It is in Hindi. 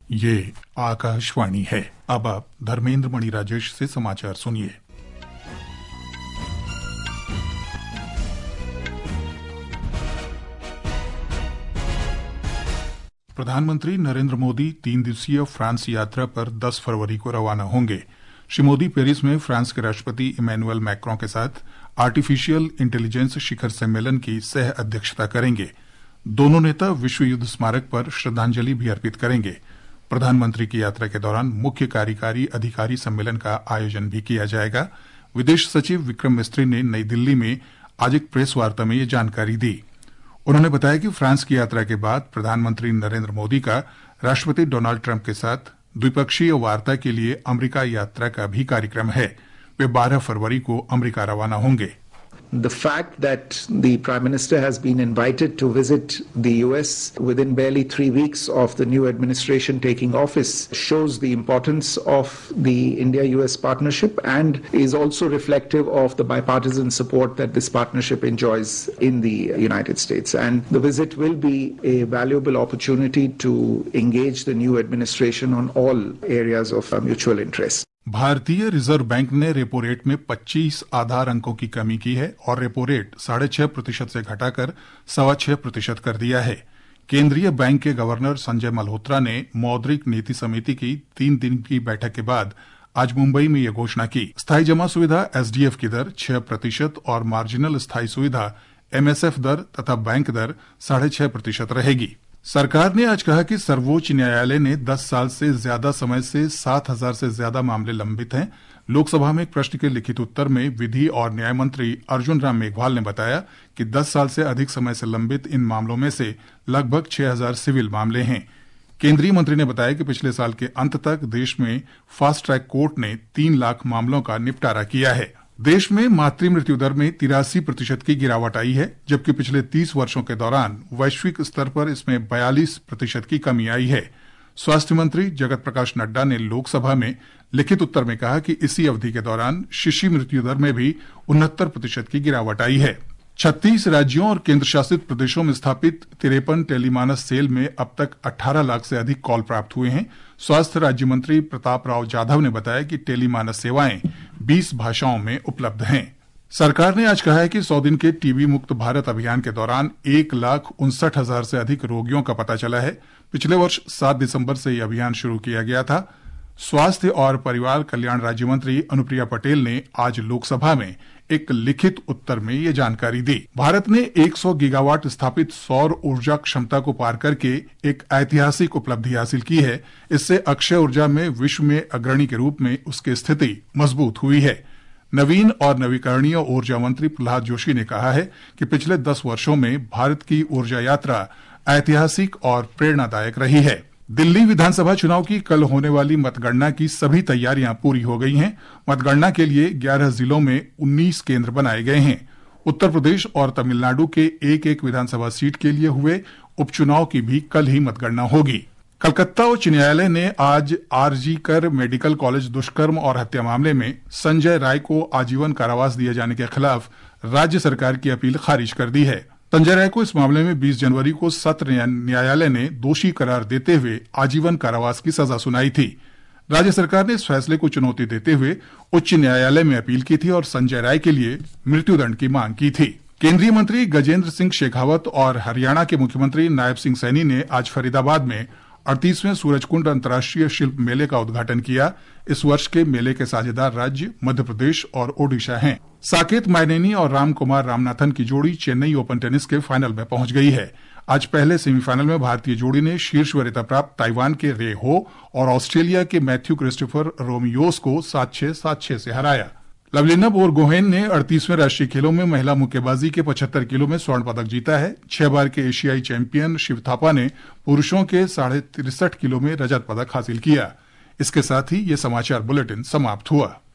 ये आकाशवाणी है। अब आप धर्मेंद्र मणि राजेश से समाचार सुनिए। प्रधानमंत्री नरेंद्र मोदी 3 दिवसीय फ्रांस यात्रा पर 10 फरवरी को रवाना होंगे। श्री मोदी पेरिस में फ्रांस के राष्ट्रपति इमैनुअल मैक्रों के साथ आर्टिफिशियल इंटेलिजेंस शिखर सम्मेलन की सह अध्यक्षता करेंगे। दोनों नेता विश्व युद्ध स्मारक पर श्रद्धांजलि भी अर्पित करेंगे। प्रधानमंत्री की यात्रा के दौरान मुख्य कार्यकारी अधिकारी सम्मेलन का आयोजन भी किया जाएगा। विदेश सचिव विक्रम मिस्त्री ने नई दिल्ली में आज एक प्रेस वार्ता में ये जानकारी दी। उन्होंने बताया कि फ्रांस की यात्रा के बाद प्रधानमंत्री नरेंद्र मोदी का राष्ट्रपति डोनाल्ड ट्रंप के साथ द्विपक्षीय वार्ता के लिए अमेरिका यात्रा का भी कार्यक्रम है। वे 12 फरवरी को अमेरिका रवाना होंगे। The fact that the Prime Minister has been invited to visit the US within barely 3 weeks of the new administration taking office shows the importance of the India-US partnership and is also reflective of the bipartisan support that this partnership enjoys in the United States. And the visit will be a valuable opportunity to engage the new administration on all areas of mutual interest. भारतीय रिजर्व बैंक ने रेपो रेट में 25 आधार अंकों की कमी की है और रेपो रेट 6.5% से घटाकर 6.25% कर दिया है। केंद्रीय बैंक के गवर्नर संजय मल्होत्रा ने मौद्रिक नीति समिति की 3 दिन की बैठक के बाद आज मुंबई में यह घोषणा की। स्थायी जमा सुविधा एसडीएफ की दर 6% और मार्जिनल स्थायी सुविधा एमएसएफ दर तथा बैंक दर 6.5% रहेगी। सरकार ने आज कहा कि सर्वोच्च न्यायालय ने 10 साल से ज्यादा समय से 7,000 से ज्यादा मामले लंबित हैं। लोकसभा में एक प्रश्न के लिखित उत्तर में विधि और न्याय मंत्री अर्जुन राम मेघवाल ने बताया कि 10 साल से अधिक समय से लंबित इन मामलों में से लगभग 6,000 सिविल मामले हैं। केंद्रीय मंत्री ने बताया कि पिछले साल के अंत तक देश में फास्ट ट्रैक कोर्ट ने 3 लाख मामलों का निपटारा किया है। देश में मातृ मृत्यु दर में 83% की गिरावट आई है, जबकि पिछले 30 वर्षों के दौरान वैश्विक स्तर पर इसमें 42% की कमी आई है। स्वास्थ्य मंत्री जगत प्रकाश नड्डा ने लोकसभा में लिखित उत्तर में कहा कि इसी अवधि के दौरान शिशु मृत्यु दर में भी 69% की गिरावट आई है। 36 राज्यों और केंद्र शासित प्रदेशों में स्थापित 53 टेलीमानस सेल में अब तक 18 लाख से अधिक कॉल प्राप्त हुए हैं। स्वास्थ्य राज्य मंत्री प्रताप राव जाधव ने बताया कि टेलीमानस सेवाएं 20 भाषाओं में उपलब्ध हैं। सरकार ने आज कहा है कि 100 दिन के टीबी मुक्त भारत अभियान के दौरान 1,59,000 से अधिक रोगियों का पता चला है। पिछले वर्ष 7 दिसंबर से यह अभियान शुरू किया गया था। स्वास्थ्य और परिवार कल्याण राज्य मंत्री अनुप्रिया पटेल ने आज लोकसभा में एक लिखित उत्तर में ये जानकारी दी। भारत ने 100 गीगावाट स्थापित सौर ऊर्जा क्षमता को पार करके एक ऐतिहासिक उपलब्धि हासिल की है। इससे अक्षय ऊर्जा में विश्व में अग्रणी के रूप में उसकी स्थिति मजबूत हुई है। नवीन और नवीकरणीय ऊर्जा मंत्री प्रहलाद जोशी ने कहा है कि पिछले 10 वर्षों में भारत की ऊर्जा यात्रा ऐतिहासिक और प्रेरणादायक रही है। दिल्ली विधानसभा चुनाव की कल होने वाली मतगणना की सभी तैयारियां पूरी हो गई हैं। मतगणना के लिए 11 जिलों में 19 केंद्र बनाए गए हैं। उत्तर प्रदेश और तमिलनाडु के एक विधानसभा सीट के लिए हुए उपचुनाव की भी कल ही मतगणना होगी। कलकत्ता उच्च न्यायालय ने आज आरजी कर मेडिकल कॉलेज दुष्कर्म और हत्या मामले में संजय राय को आजीवन कारावास दिए जाने के खिलाफ राज्य सरकार की अपील खारिज कर दी है। संजय राय को इस मामले में 20 जनवरी को सत्र न्यायालय ने दोषी करार देते हुए आजीवन कारावास की सजा सुनाई थी। राज्य सरकार ने इस फैसले को चुनौती देते हुए उच्च न्यायालय में अपील की थी और संजय राय के लिए मृत्युदंड की मांग की थी। केंद्रीय मंत्री गजेंद्र सिंह शेखावत और हरियाणा के मुख्यमंत्री नायब सिंह सैनी ने आज फरीदाबाद में 38वें सूरजकुंड अंतर्राष्ट्रीय शिल्प मेले का उद्घाटन किया। इस वर्ष के मेले के साझेदार राज्य मध्य प्रदेश और ओडिशा हैं। साकेत माइनेनी और रामकुमार रामनाथन की जोड़ी चेन्नई ओपन टेनिस के फाइनल में पहुंच गई है। आज पहले सेमीफाइनल में भारतीय जोड़ी ने शीर्ष वरीयता प्राप्त ताइवान के रे हो और ऑस्ट्रेलिया के मैथ्यू क्रिस्टोफर रोमियोस को 7-6, 7-6 से हराया। लवलिना बोरगोहेन ने 38वें राष्ट्रीय खेलों में महिला मुक्केबाजी के 75 किलो में स्वर्ण पदक जीता है। 6 बार के एशियाई चैंपियन शिव थापा ने पुरुषों के 63.5 किलो में रजत पदक हासिल किया। इसके साथ ही ये समाचार बुलेटिन समाप्त हुआ।